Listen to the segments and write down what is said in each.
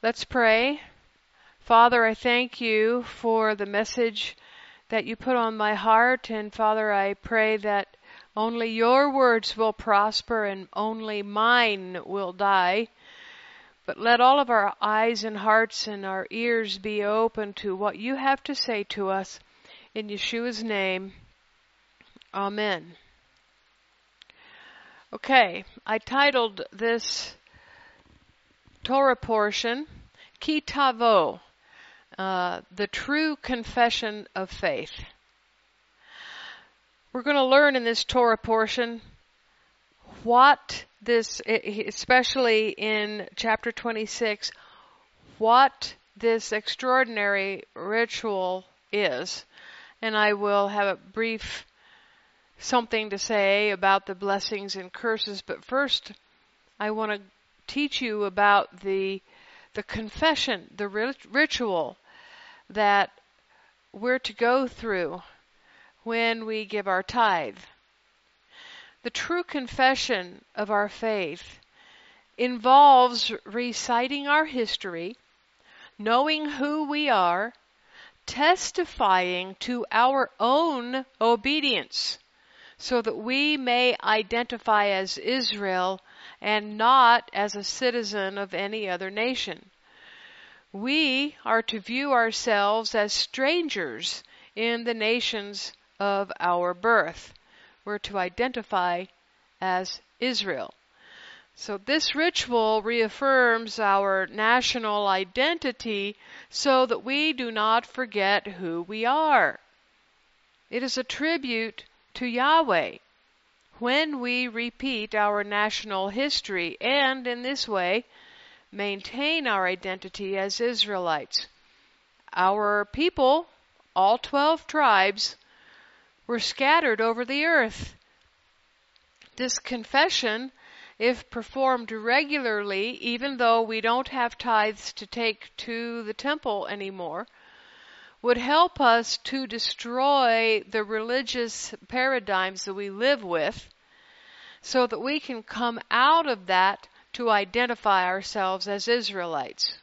Let's pray. Father, I thank you for the message that you put on my heart, and Father, I pray that only your words will prosper and only mine will die. But let all of our eyes and hearts and our ears be open to what you have to say to us. In Yeshua's name, Amen. Okay, I titled this Torah portion, Ki Tavo, the true confession of faith. We're going to learn in this Torah portion what this, especially in chapter 26, what this extraordinary ritual is. And I will have a brief something to say about the blessings and curses. But first, I want to teach you about the confession, the ritual that we're to go through when we give our tithe. The true confession of our faith involves reciting our history, knowing who we are, testifying to our own obedience, so that we may identify as Israel and not as a citizen of any other nation. We are to view ourselves as strangers in the nations of our birth. We're to identify as Israel. So this ritual reaffirms our national identity so that we do not forget who we are. It is a tribute to Yahweh when we repeat our national history and, in this way, maintain our identity as Israelites. Our people, all 12 tribes, were scattered over the earth. This confession, if performed regularly, even though we don't have tithes to take to the temple anymore, would help us to destroy the religious paradigms that we live with so that we can come out of that to identify ourselves as Israelites.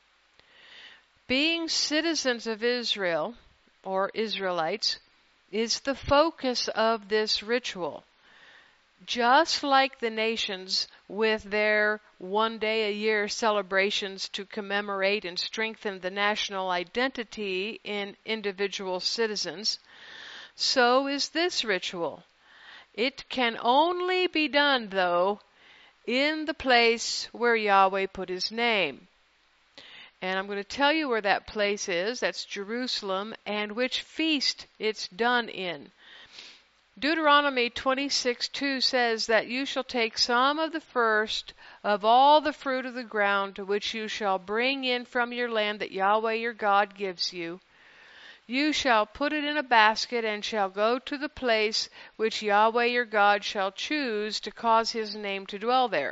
Being citizens of Israel, or Israelites, is the focus of this ritual. Just like the nations with their one-day-a-year celebrations to commemorate and strengthen the national identity in individual citizens, so is this ritual. It can only be done, though, in the place where Yahweh put His name. And I'm going to tell you where that place is. That's Jerusalem, and which feast it's done in. Deuteronomy 26:2 says that you shall take some of the first of all the fruit of the ground which you shall bring in from your land that Yahweh your God gives you. You shall put it in a basket and shall go to the place which Yahweh your God shall choose to cause His name to dwell there.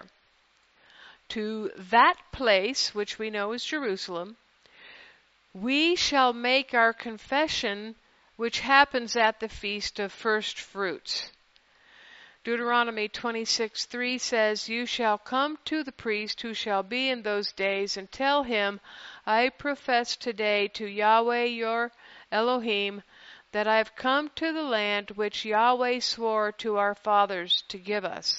To that place, which we know is Jerusalem, we shall make our confession, which happens at the Feast of First Fruits. Deuteronomy 26:3 says, you shall come to the priest who shall be in those days and tell him, I profess today to Yahweh your Elohim that I have come to the land which Yahweh swore to our fathers to give us.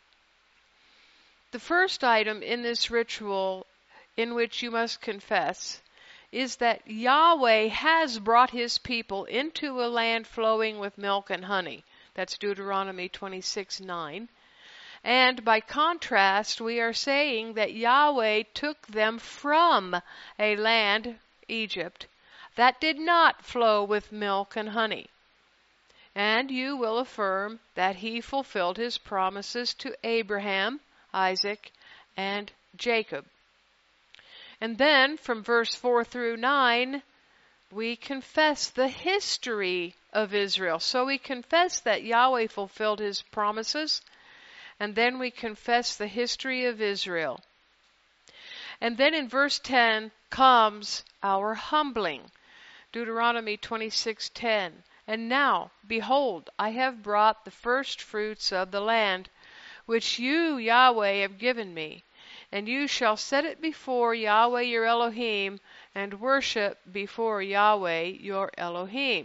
The first item in this ritual in which you must confess is that Yahweh has brought His people into a land flowing with milk and honey. That's Deuteronomy 26:9. And by contrast, we are saying that Yahweh took them from a land, Egypt, that did not flow with milk and honey. And you will affirm that He fulfilled His promises to Abraham, Isaac, and Jacob. And then from verse 4 through 9, we confess the history of Israel. So we confess that Yahweh fulfilled His promises, and then we confess the history of Israel. And then in verse 10 comes our humbling. Deuteronomy 26:10. And now, behold, I have brought the first fruits of the land, which you, Yahweh, have given me. and you shall set it before Yahweh your Elohim, and worship before Yahweh your Elohim.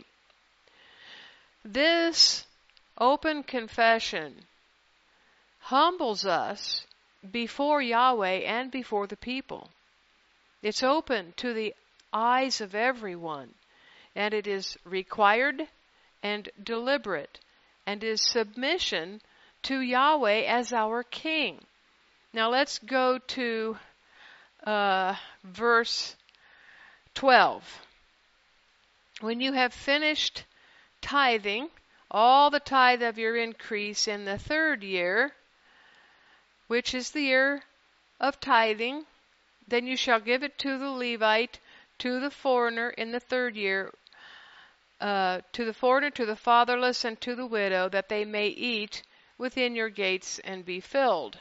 This open confession humbles us before Yahweh and before the people. It's open to the eyes of everyone, and it is required and deliberate, and is submission to Yahweh as our King. Now let's go to verse 12. When you have finished tithing, all the tithe of your increase in the 3rd year, which is the year of tithing, then you shall give it to the Levite, to the foreigner in the 3rd year, to the foreigner, to the fatherless, and to the widow, that they may eat within your gates and be filled.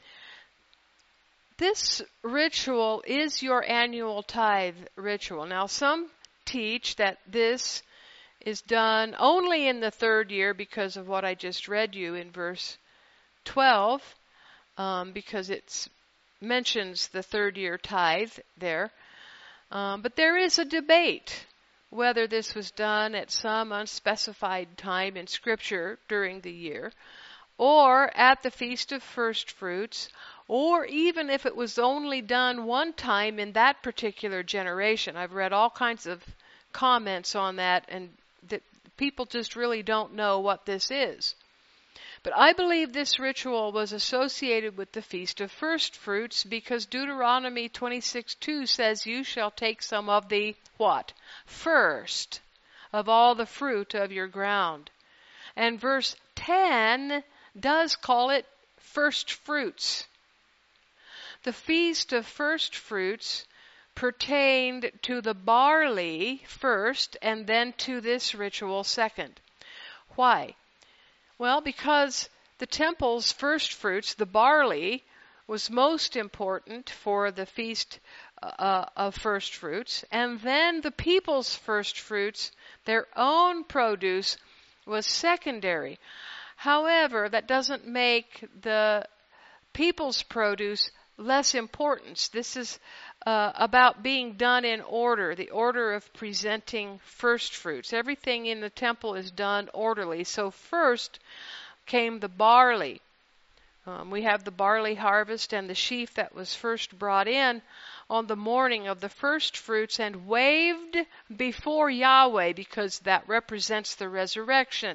This ritual is your annual tithe ritual. Now, some teach that this is done only in the 3rd year because of what I just read you in verse 12, because it mentions the 3rd year tithe there. But there is a debate whether this was done at some unspecified time in Scripture during the year, or at the Feast of First Fruits, or even if it was only done one time in that particular generation. I've read all kinds of comments on that, and that people just really don't know what this is. But I believe this ritual was associated with the Feast of First Fruits, because Deuteronomy 26:2 says, you shall take some of the what? First of all the fruit of your ground. And verse 10 does call it first fruits. The Feast of First Fruits pertained to the barley first, and then to this ritual second. Why? Well, because the temple's first fruits, the barley, was most important for the Feast of First Fruits, and then the people's first fruits, their own produce, was secondary. However, that doesn't make the people's produce less important. This is about being done in order, the order of presenting first fruits. Everything in the temple is done orderly. So first came the barley. We have the barley harvest and the sheaf that was first brought in on the morning of the first fruits and waved before Yahweh, because that represents the resurrection.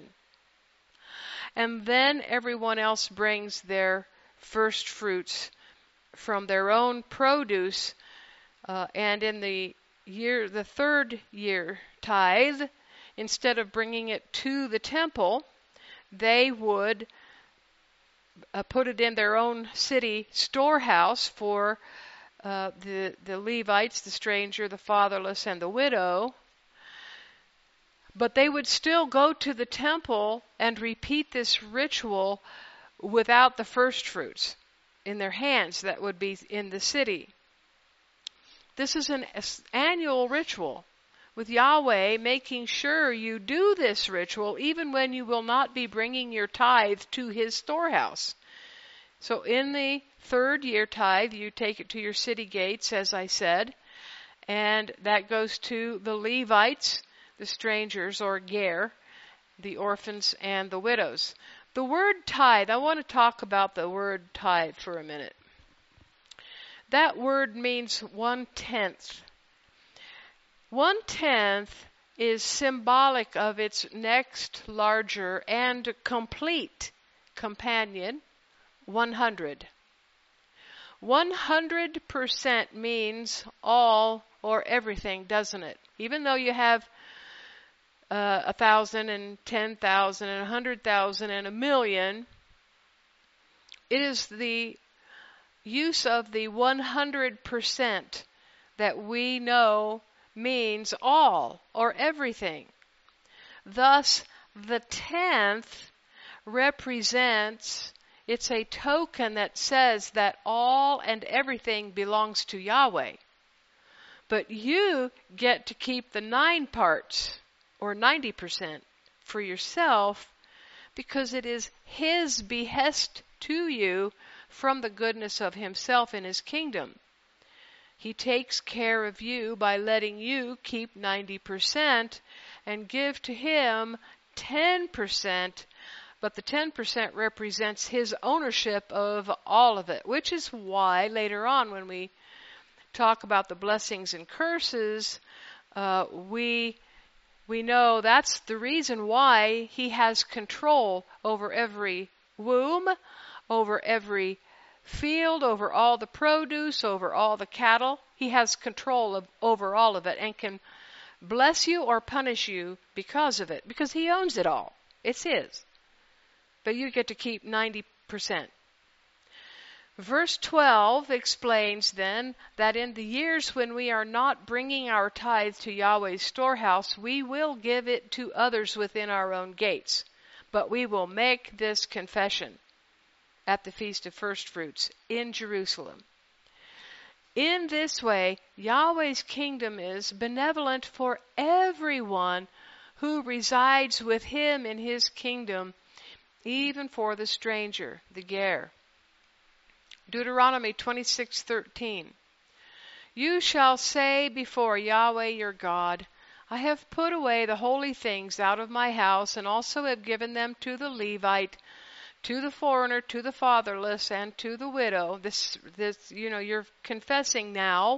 And then everyone else brings their first fruits from their own produce, and in the 3rd year tithe, instead of bringing it to the temple, they would put it in their own city storehouse for the Levites, the stranger, the fatherless, and the widow. But they would still go to the temple and repeat this ritual without the first fruits in their hands that would be in the city. This is an annual ritual, with Yahweh making sure you do this ritual even when you will not be bringing your tithe to His storehouse. So in the 3rd year tithe, you take it to your city gates, as I said, and that goes to the Levites, the strangers, or ger, the orphans and the widows. The word tithe, I want to talk about the word tithe for a minute. That word means 1/10. 1/10 is symbolic of its next larger and complete companion, 100. 100% means all or everything, doesn't it? Even though you have 1,000 and 10,000 and 100,000 and 1,000,000, it is the use of the 100% that we know means all or everything. Thus, the 10th represents, it's a token that says that all and everything belongs to Yahweh. But you get to keep the 9 parts, or 90%, for yourself, because it is His behest to you from the goodness of himself in his kingdom. He takes care of you by letting you keep 90% and give to him 10%, but the 10% represents his ownership of all of it, which is why later on when we talk about the blessings and curses, we know that's the reason why he has control over every womb, over every field, over all the produce, over all the cattle. He has control over all of it and can bless you or punish you because of it, because he owns it all. It's his. But you get to keep 90%. Verse 12 explains then that in the years when we are not bringing our tithe to Yahweh's storehouse, we will give it to others within our own gates. But we will make this confession at the Feast of First Fruits in Jerusalem. In this way, Yahweh's kingdom is benevolent for everyone who resides with him in his kingdom, even for the stranger, the ger. Deuteronomy 26:13. You shall say before Yahweh your God, I have put away the holy things out of my house, and also have given them to the Levite, to the foreigner, to the fatherless, and to the widow. This, you're confessing now.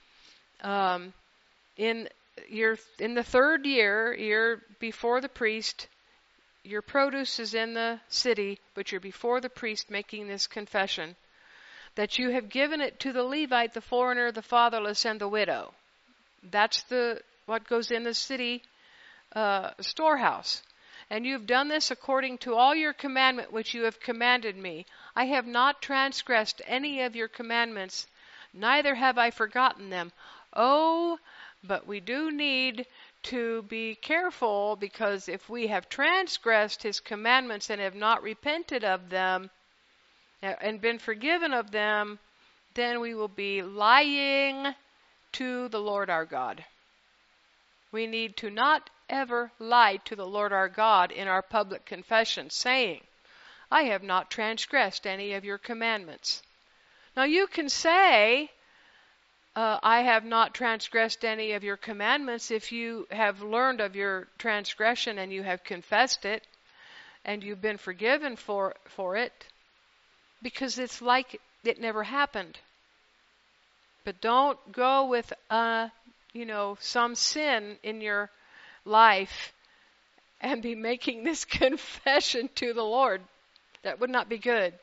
In the third year, you're before the priest. Your produce is in the city, but you're before the priest making this confession, that you have given it to the Levite, the foreigner, the fatherless, and the widow. That's what goes in the city storehouse. And you have done this according to all your commandment which you have commanded me. I have not transgressed any of your commandments, neither have I forgotten them. Oh, but we do need to be careful, because if we have transgressed his commandments and have not repented of them and been forgiven of them, then we will be lying to the Lord our God. We need to not ever lie to the Lord our God in our public confession, saying, I have not transgressed any of your commandments. Now you can say, I have not transgressed any of your commandments if you have learned of your transgression and you have confessed it and you've been forgiven for it, because it's like it never happened. But don't go with some sin in your life and be making this confession to the Lord. That would not be good.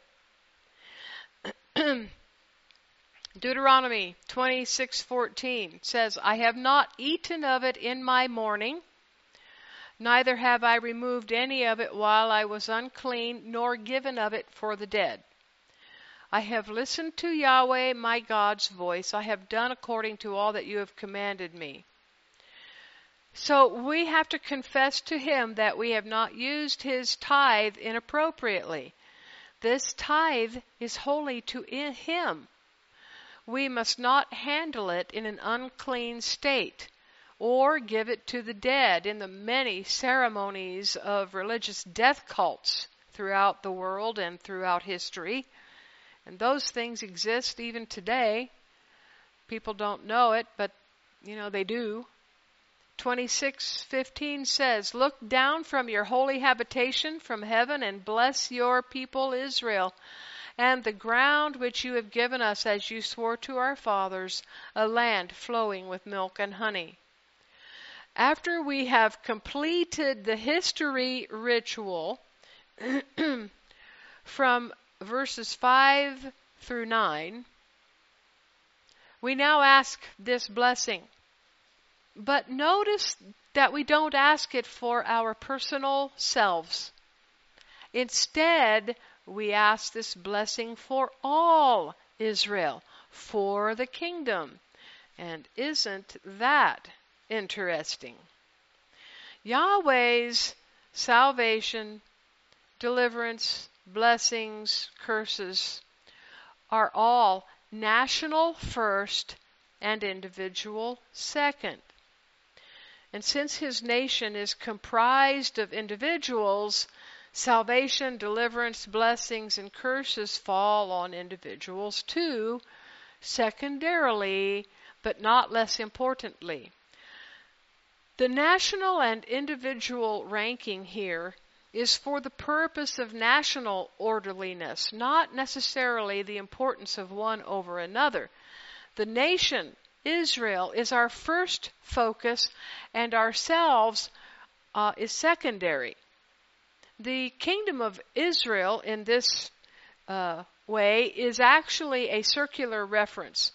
Deuteronomy 26:14 says, I have not eaten of it in my mourning, neither have I removed any of it while I was unclean, nor given of it for the dead. I have listened to Yahweh my God's voice. I have done according to all that you have commanded me. So we have to confess to him that we have not used his tithe inappropriately. This tithe is holy to him. We must not handle it in an unclean state or give it to the dead in the many ceremonies of religious death cults throughout the world and throughout history. And those things exist even today. People don't know it, but they do. 26:15 says, Look down from your holy habitation from heaven and bless your people Israel, and the ground which you have given us as you swore to our fathers, a land flowing with milk and honey. After we have completed the history ritual from verses 5 through 9, we now ask this blessing. But notice that we don't ask it for our personal selves. Instead, we ask this blessing for all Israel, for the kingdom. And isn't that interesting? Yahweh's salvation, deliverance, blessings, curses are all national first and individual second. And since his nation is comprised of individuals, Salvation, deliverance, blessings, and curses fall on individuals too, secondarily, but not less importantly. The national and individual ranking here is for the purpose of national orderliness, not necessarily the importance of one over another. The nation, Israel, is our first focus, and ourselves is secondary. The kingdom of Israel in this way is actually a circular reference.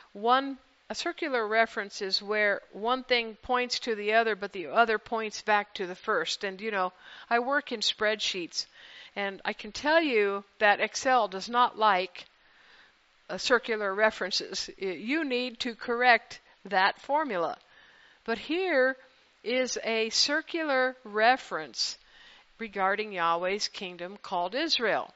A circular reference is where one thing points to the other, but the other points back to the first. And, I work in spreadsheets, and I can tell you that Excel does not like circular references. You need to correct that formula. But here is a circular reference regarding Yahweh's kingdom called Israel.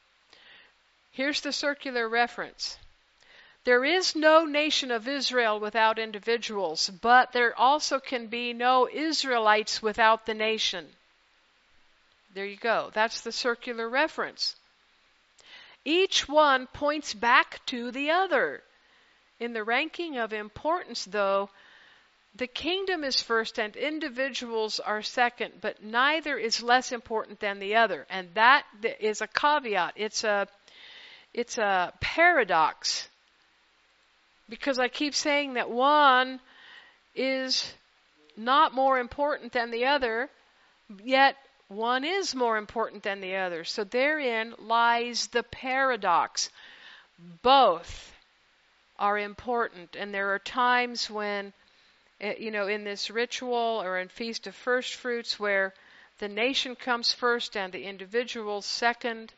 Here's the circular reference. There is no nation of Israel without individuals, but there also can be no Israelites without the nation. There you go. That's the circular reference. Each one points back to the other. In the ranking of importance, though, the kingdom is first and individuals are second, but neither is less important than the other. And that is a caveat. It's a paradox. Because I keep saying that one is not more important than the other, yet one is more important than the other. So therein lies the paradox. Both are important, and there are times when, in this ritual or in Feast of First Fruits where the nation comes first and the individual second.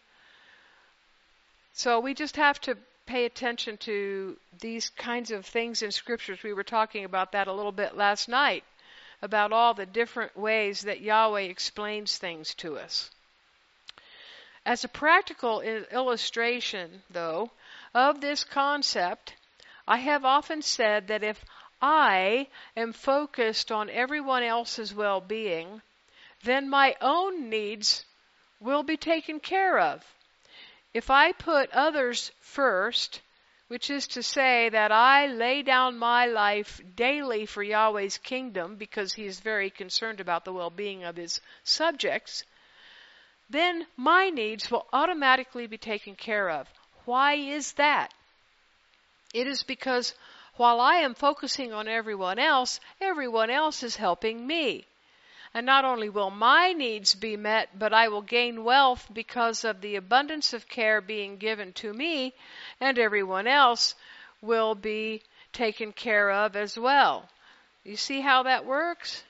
So we just have to pay attention to these kinds of things in scriptures. We were talking about that a little bit last night, about all the different ways that Yahweh explains things to us. As a practical illustration, though, of this concept, I have often said that if I am focused on everyone else's well-being, then my own needs will be taken care of. If I put others first, which is to say that I lay down my life daily for Yahweh's kingdom because He is very concerned about the well-being of His subjects, then my needs will automatically be taken care of. Why is that? It is because while I am focusing on everyone else is helping me. And not only will my needs be met, but I will gain wealth because of the abundance of care being given to me, and everyone else will be taken care of as well. You see how that works?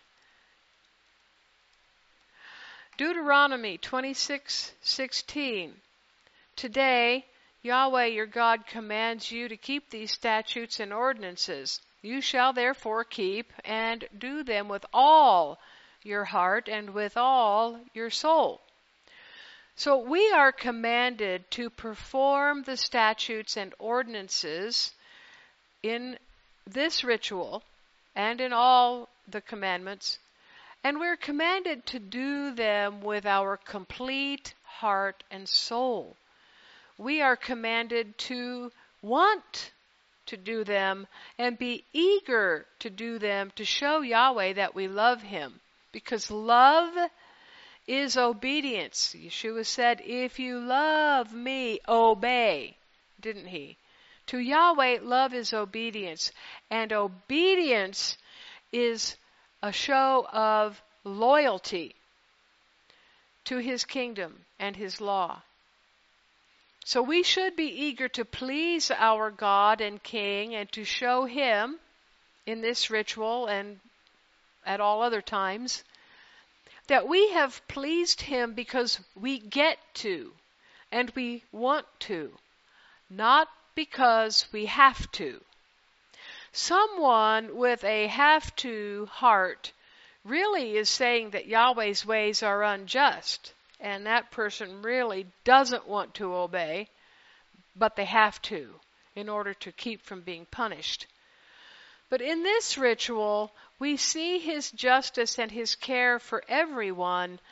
Deuteronomy 26:16. Today, Yahweh your God commands you to keep these statutes and ordinances. You shall therefore keep and do them with all your heart and with all your soul. So we are commanded to perform the statutes and ordinances in this ritual and in all the commandments, and we're commanded to do them with our complete heart and soul. We are commanded to want to do them and be eager to do them to show Yahweh that we love Him. Because love is obedience. Yeshua said, if you love me, obey. Didn't He? To Yahweh, love is obedience. And obedience is a show of loyalty to His kingdom and His law. So we should be eager to please our God and King and to show Him in this ritual and at all other times that we have pleased Him because we get to and we want to, not because we have to. Someone with a have-to heart really is saying that Yahweh's ways are unjust, and that person really doesn't want to obey, but they have to in order to keep from being punished. But in this ritual, we see His justice and His care for everyone,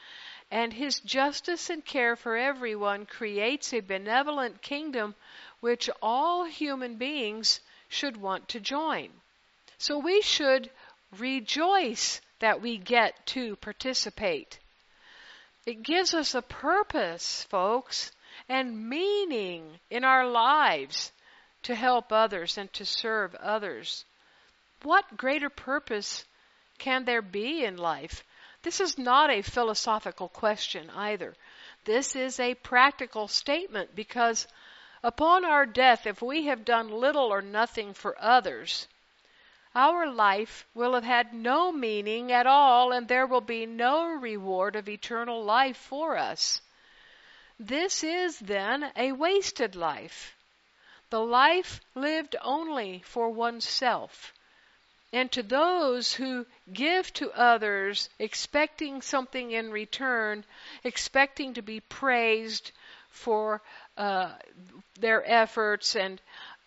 and his justice and care for everyone creates a benevolent kingdom which all human beings should want to join. So we should rejoice that we get to participate. It gives us a purpose, folks, and meaning in our lives to help others and to serve others. What greater purpose can there be in life? This is not a philosophical question either. This is a practical statement, because upon our death, if we have done little or nothing for others, our life will have had no meaning at all, and there will be no reward of eternal life for us. This is then a wasted life, the life lived only for oneself. And to those who give to others, expecting something in return, expecting to be praised for their efforts, and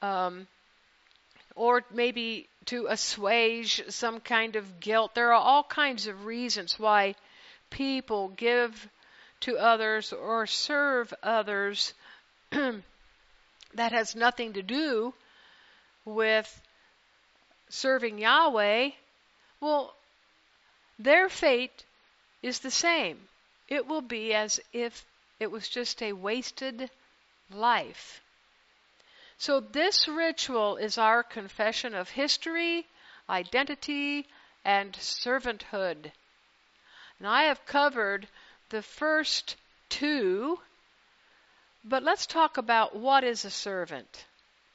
or maybe to assuage some kind of guilt. There are all kinds of reasons why people give to others or serve others that has nothing to do with serving Yahweh. Well, their fate is the same. It will be as if it was just a wasted life. So this ritual is our confession of history, identity, and servanthood. Now, I have covered the first two, but let's talk about what is a servant.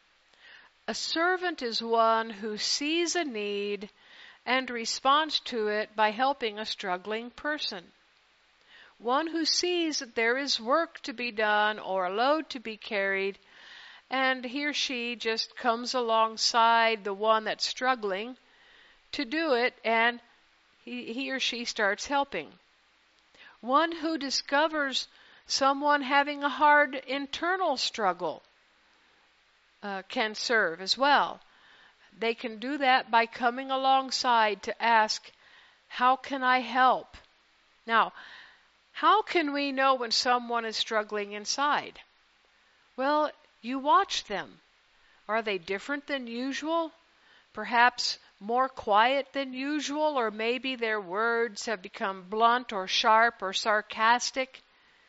A servant is one who sees a need and responds to it by helping a struggling person. One who sees that there is work to be done or a load to be carried, and he or she just comes alongside the one that's struggling to do it, and he or she starts helping. One who discovers someone having a hard internal struggle can serve as well. They can do that by coming alongside to ask, how can I help? Now, how can we know when someone is struggling inside? Well, you watch them. Are they different than usual? Perhaps more quiet than usual, or maybe their words have become blunt or sharp or sarcastic.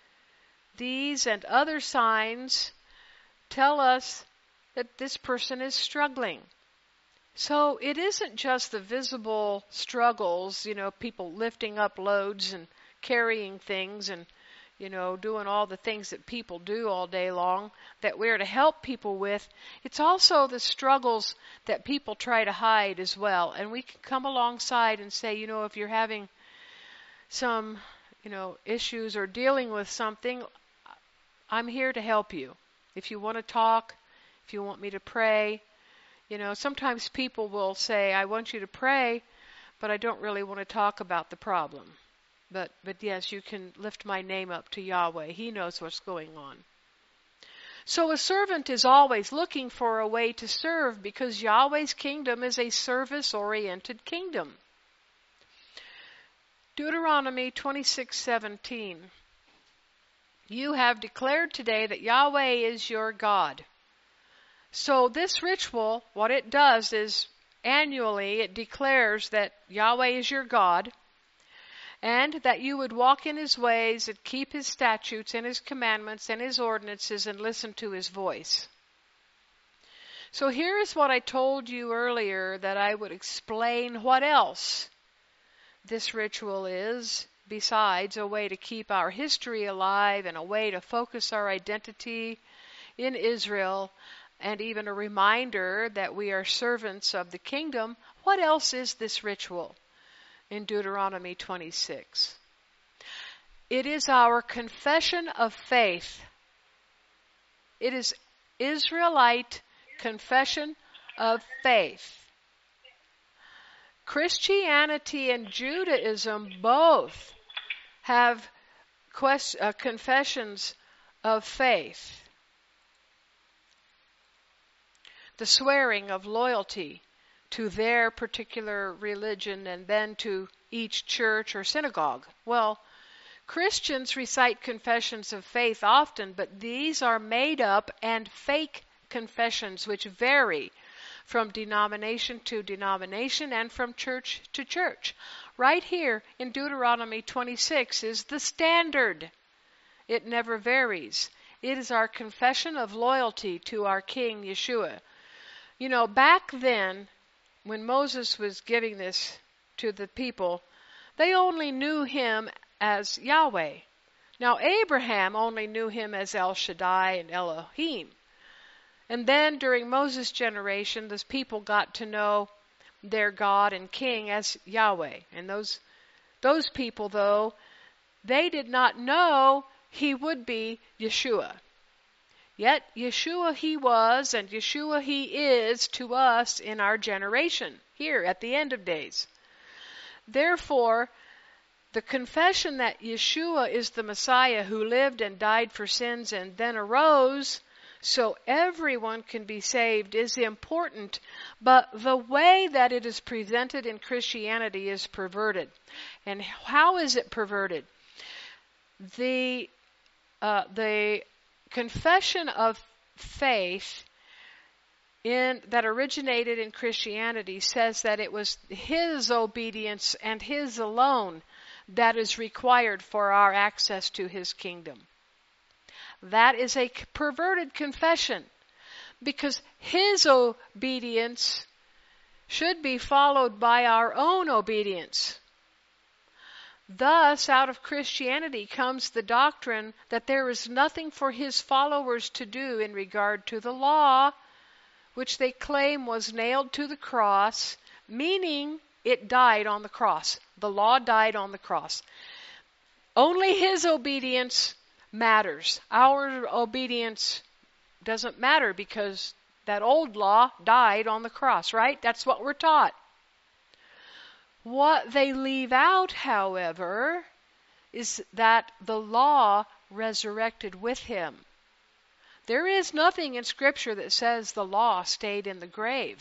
These and other signs tell us that this person is struggling. So it isn't just the visible struggles, people lifting up loads and carrying things and, doing all the things that people do all day long that we're to help people with. It's also the struggles that people try to hide as well. And we can come alongside and say, if you're having some, issues or dealing with something, I'm here to help you. If you want to talk, if you want me to pray, sometimes people will say, I want you to pray, but I don't really want to talk about the problem. But yes, you can lift my name up to Yahweh. He knows what's going on. So a servant is always looking for a way to serve, because Yahweh's kingdom is a service-oriented kingdom. Deuteronomy 26:17. You have declared today that Yahweh is your God. So this ritual, what it does is annually it declares that Yahweh is your God, and that you would walk in His ways and keep His statutes and His commandments and His ordinances and listen to His voice. So here is what I told you earlier, that I would explain what else this ritual is, besides a way to keep our history alive and a way to focus our identity in Israel, and even a reminder that we are servants of the kingdom. What else is this ritual in Deuteronomy 26? It is our confession of faith. It is Israelite confession of faith. Christianity and Judaism both have confessions of faith. The swearing of loyalty to their particular religion and then to each church or synagogue. Well, Christians recite confessions of faith often, but these are made up and fake confessions which vary from denomination to denomination and from church to church. Right here in Deuteronomy 26 is the standard. It never varies. It is our confession of loyalty to our King Yeshua. You know, back then, when Moses was giving this to the people, they only knew him as Yahweh. Now, Abraham only knew him as El Shaddai and Elohim. And then during Moses' generation, those people got to know their God and King as Yahweh. And those people, though, they did not know he would be Yeshua. Yet Yeshua he was, and Yeshua he is to us in our generation, here at the end of days. Therefore, the confession that Yeshua is the Messiah who lived and died for sins and then arose so everyone can be saved is important, but the way that it is presented in Christianity is perverted. And how is it perverted? The confession of faith that originated in Christianity says that it was His obedience and His alone that is required for our access to His kingdom. That is a perverted confession, because His obedience should be followed by our own obedience. Thus, out of Christianity comes the doctrine that there is nothing for His followers to do in regard to the law, which they claim was nailed to the cross, meaning it died on the cross. The law died on the cross. Only His obedience matters. Our obedience doesn't matter because that old law died on the cross, right? That's what we're taught. What they leave out, however, is that the law resurrected with Him. There is nothing in Scripture that says the law stayed in the grave.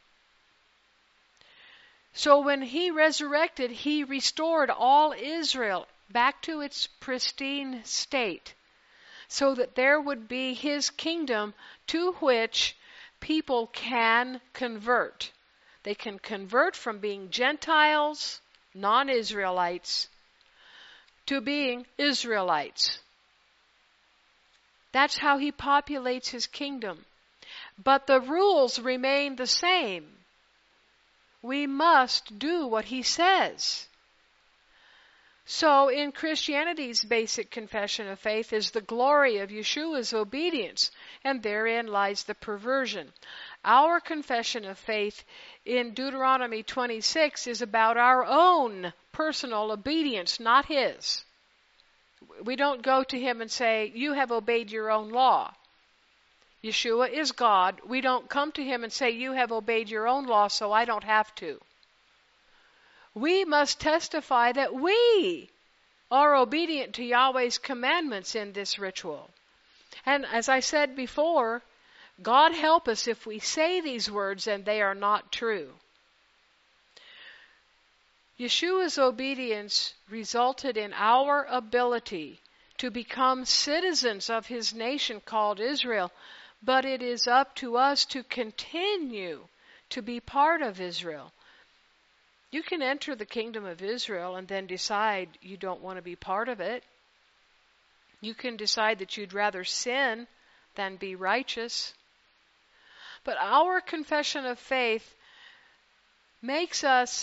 So when He resurrected, He restored all Israel back to its pristine state, so that there would be His kingdom to which people can convert. They can convert from being Gentiles, non-Israelites, to being Israelites. That's how He populates His kingdom. But the rules remain the same. We must do what He says. So in Christianity's basic confession of faith is the glory of Yeshua's obedience, and therein lies the perversion. Our confession of faith in Deuteronomy 26 is about our own personal obedience, not His. We don't go to Him and say, you have obeyed your own law. Yeshua is God. We don't come to Him and say, you have obeyed your own law, so I don't have to. We must testify that we are obedient to Yahweh's commandments in this ritual. And as I said before, God help us if we say these words and they are not true. Yeshua's obedience resulted in our ability to become citizens of His nation called Israel, but it is up to us to continue to be part of Israel. You can enter the kingdom of Israel and then decide you don't want to be part of it. You can decide that you'd rather sin than be righteous. But our confession of faith makes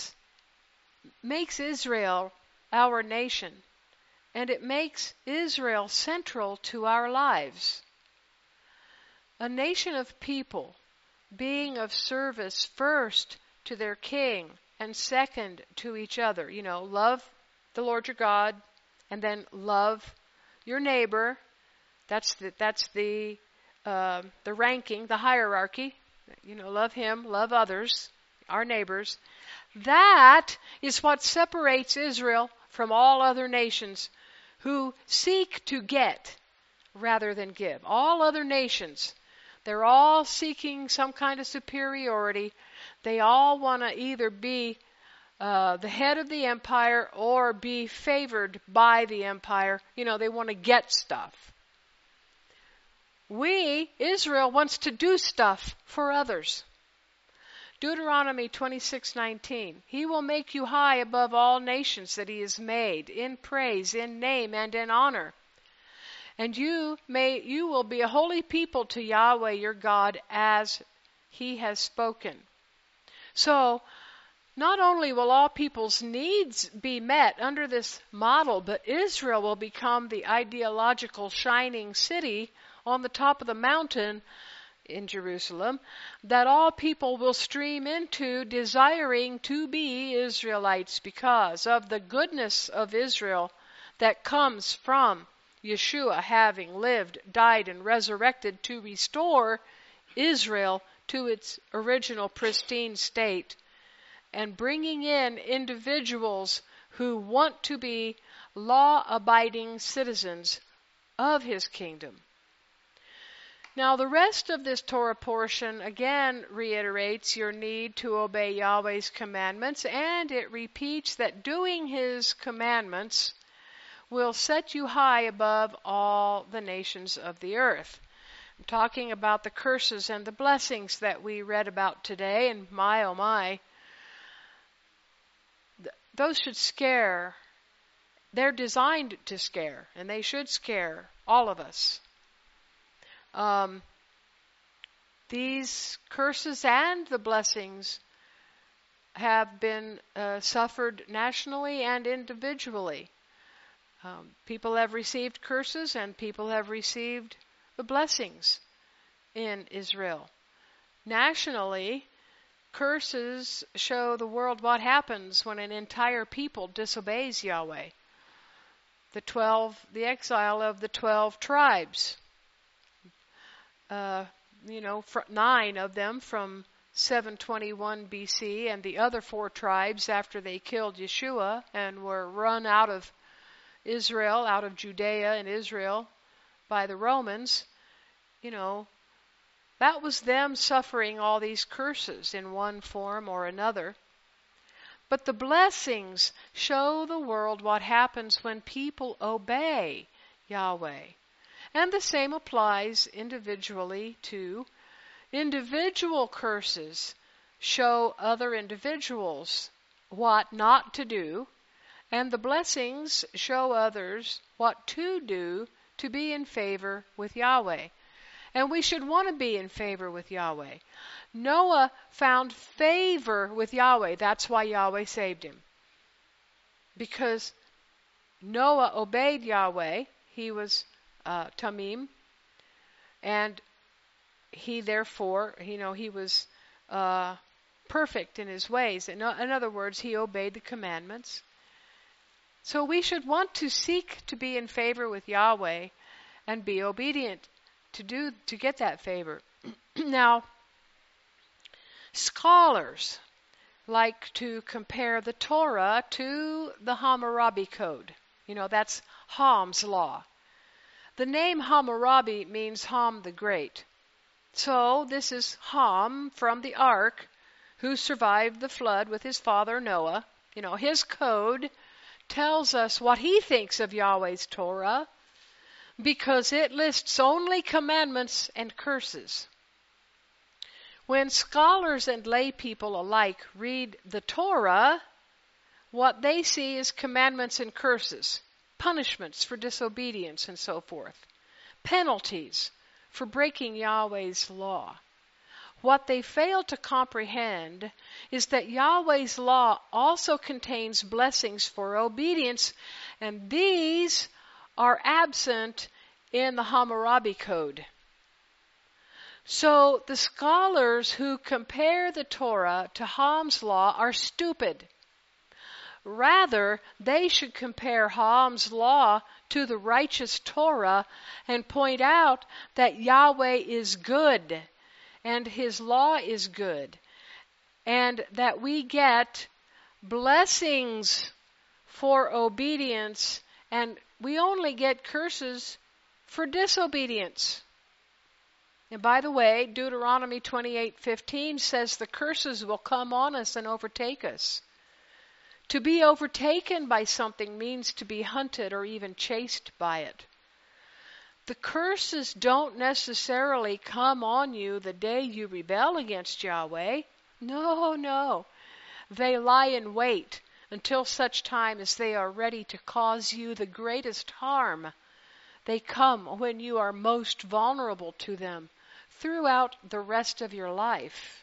Israel our nation, and it makes Israel central to our lives. A nation of people being of service first to their king and second to each other. You know, love the Lord your God, and then love your neighbor. That's the ranking, the hierarchy. You know, love him, love others, our neighbors. That is what separates Israel from all other nations who seek to get rather than give. All other nations, they're all seeking some kind of superiority. They all want to either be the head of the empire or be favored by the empire. They want to get stuff. Israel wants to do stuff for others. Deuteronomy 26:19. He will make you high above all nations that he has made, in praise, in name, and in honor. And you will be a holy people to Yahweh your God, as he has spoken. So, not only will all people's needs be met under this model, but Israel will become the ideological shining city on the top of the mountain in Jerusalem that all people will stream into, desiring to be Israelites because of the goodness of Israel that comes from Yeshua having lived, died, and resurrected to restore Israel to its original pristine state, and bringing in individuals who want to be law-abiding citizens of his kingdom. Now, the rest of this Torah portion again reiterates your need to obey Yahweh's commandments, and it repeats that doing his commandments will set you high above all the nations of the earth. I'm talking about the curses and the blessings that we read about today, and my, oh my, those should scare. They're designed to scare, and they should scare all of us. These curses and the blessings have been suffered nationally and individually. People have received curses and people have received the blessings in Israel. Nationally, curses show the world what happens when an entire people disobeys Yahweh. The exile of the 12 tribes. 9 of them from 721 BC, and the other 4 tribes after they killed Yeshua and were run out of Israel, out of Judea and Israel by the Romans. That was them suffering all these curses in one form or another. But the blessings show the world what happens when people obey Yahweh. And the same applies individually to individual curses. Show other individuals what not to do, and the blessings show others what to do to be in favor with Yahweh. And we should want to be in favor with Yahweh. Noah found favor with Yahweh. That's why Yahweh saved him. Because Noah obeyed Yahweh. He was Tamim, and he therefore, he was perfect in his ways. In other words, he obeyed the commandments. So we should want to seek to be in favor with Yahweh and be obedient to get that favor. Now, scholars like to compare the Torah to the Hammurabi Code. That's Ham's law. The name Hammurabi means Ham the Great. So this is Ham from the ark, who survived the flood with his father Noah. His code tells us what he thinks of Yahweh's Torah, because it lists only commandments and curses. When scholars and lay people alike read the Torah, what they see is commandments and curses. Punishments for disobedience and so forth. Penalties for breaking Yahweh's law. What they fail to comprehend is that Yahweh's law also contains blessings for obedience, and these are absent in the Hammurabi Code. So the scholars who compare the Torah to Ham's law are stupid. Rather, they should compare Ham's law to the righteous Torah and point out that Yahweh is good and his law is good, and that we get blessings for obedience, and we only get curses for disobedience. And by the way, Deuteronomy 28:15 says the curses will come on us and overtake us. To be overtaken by something means to be hunted or even chased by it. The curses don't necessarily come on you the day you rebel against Yahweh. No. They lie in wait until such time as they are ready to cause you the greatest harm. They come when you are most vulnerable to them throughout the rest of your life.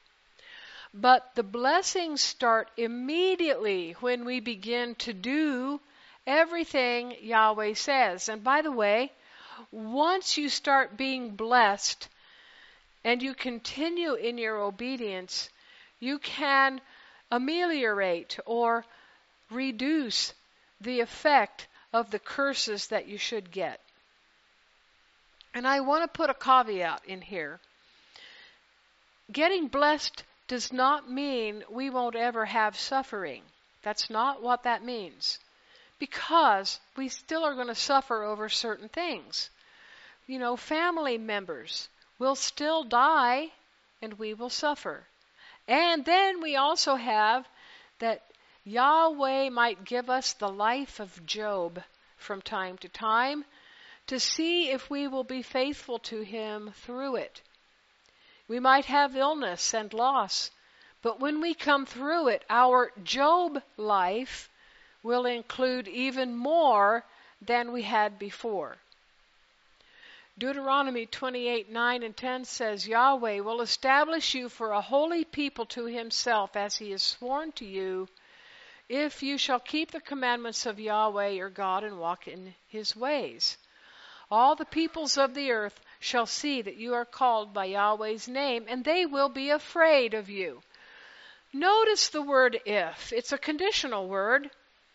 But the blessings start immediately when we begin to do everything Yahweh says. And by the way, once you start being blessed and you continue in your obedience, you can ameliorate or reduce the effect of the curses that you should get. And I want to put a caveat in here. Getting blessed does not mean we won't ever have suffering. That's not what that means. Because we still are going to suffer over certain things. Family members will still die and we will suffer. And then we also have that Yahweh might give us the life of Job from time to time to see if we will be faithful to him through it. We might have illness and loss, but when we come through it, our Job life will include even more than we had before. Deuteronomy 28:9 and 10 says, Yahweh will establish you for a holy people to himself, as he has sworn to you, if you shall keep the commandments of Yahweh your God and walk in his ways. All the peoples of the earth shall see that you are called by Yahweh's name, and they will be afraid of you. Notice the word if. It's a conditional word.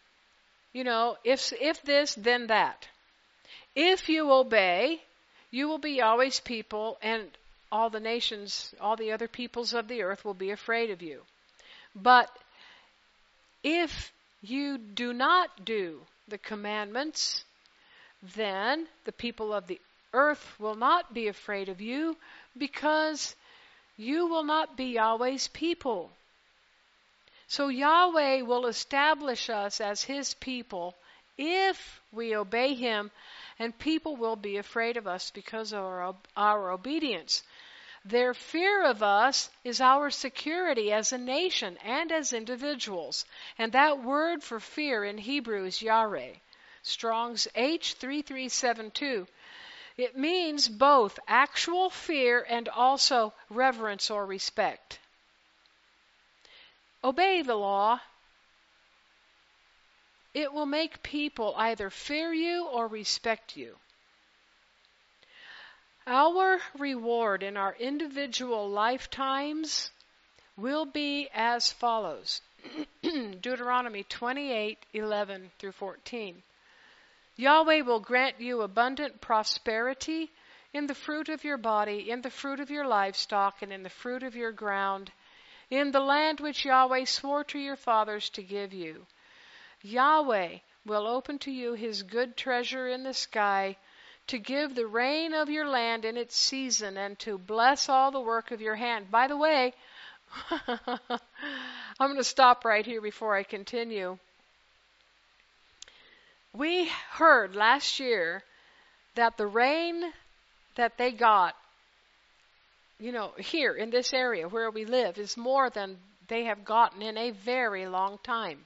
If this, then that. If you obey, you will be Yahweh's people, and all the nations, all the other peoples of the earth will be afraid of you. But if you do not do the commandments, then the people of the earth will not be afraid of you, because you will not be Yahweh's people. So Yahweh will establish us as his people if we obey him, and people will be afraid of us because of our obedience. Their fear of us is our security as a nation and as individuals. And that word for fear in Hebrew is yareh. Strong's H3372. It means both actual fear and also reverence or respect. Obey the law. It will make people either fear you or respect you. Our reward in our individual lifetimes will be as follows. Deuteronomy 28:11 through 14. Yahweh will grant you abundant prosperity in the fruit of your body, in the fruit of your livestock, and in the fruit of your ground, in the land which Yahweh swore to your fathers to give you. Yahweh will open to you his good treasure in the sky, to give the rain of your land in its season, and to bless all the work of your hand. By the way, I'm going to stop right here before I continue. We heard last year that the rain that they got, here in this area where we live, is more than they have gotten in a very long time.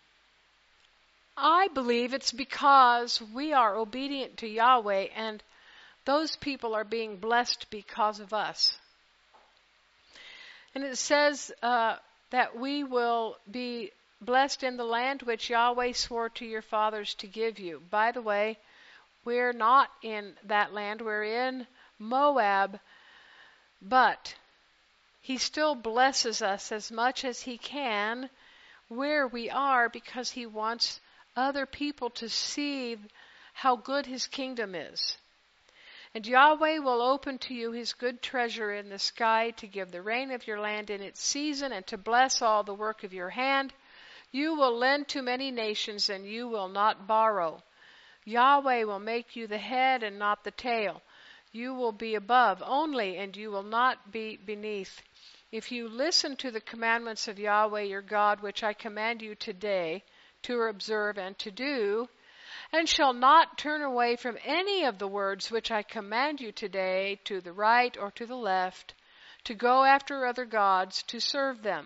I believe it's because we are obedient to Yahweh, and those people are being blessed because of us. And it says that we will be blessed in the land which Yahweh swore to your fathers to give you. By the way, we're not in that land. We're in Moab, but he still blesses us as much as he can where we are, because he wants other people to see how good his kingdom is. And Yahweh will open to you his good treasure in the sky, to give the rain of your land in its season, and to bless all the work of your hand. You will lend to many nations, and you will not borrow. Yahweh will make you the head and not the tail. You will be above only, and you will not be beneath. if you listen to the commandments of Yahweh your God, which I command you today to observe and to do, and shall not turn away from any of the words which I command you today to the right or to the left, to go after other gods to serve them.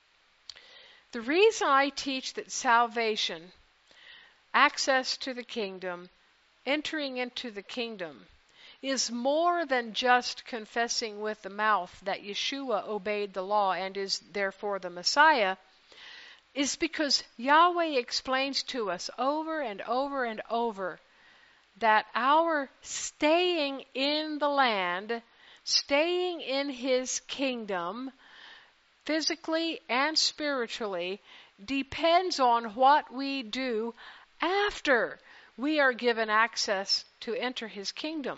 The reason I teach that salvation, access to the kingdom, entering into the kingdom, is more than just confessing with the mouth that Yeshua obeyed the law and is therefore the Messiah, is because Yahweh explains to us over and over and over that our staying in the land, staying in His kingdom, physically and spiritually, depends on what we do after we are given access to enter His kingdom.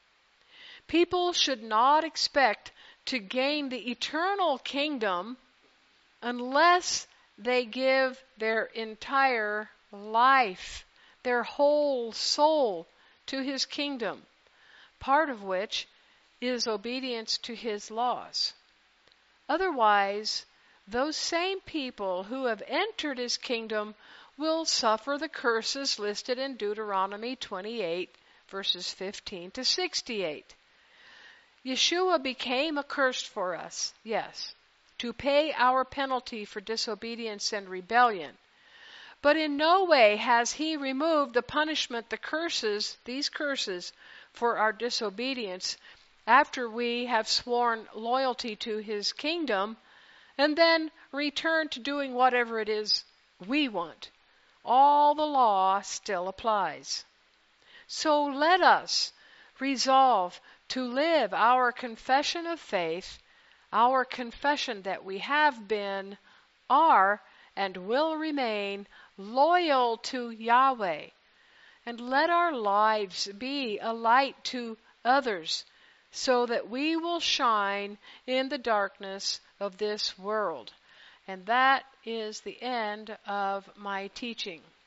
People should not expect to gain the eternal kingdom unless they give their entire life, their whole soul to His kingdom, part of which is obedience to His laws. Otherwise, those same people who have entered His kingdom will suffer the curses listed in Deuteronomy 28, verses 15 to 68. Yeshua became accursed for us, yes, to pay our penalty for disobedience and rebellion. But in no way has He removed the punishment, the curses, these curses, for our disobedience after we have sworn loyalty to His kingdom and then returned to doing whatever it is we want. All the law still applies. So let us resolve to live our confession of faith, our confession that we have been, are, and will remain loyal to Yahweh. And let our lives be a light to others so that we will shine in the darkness of this world. And that is the end of my teaching.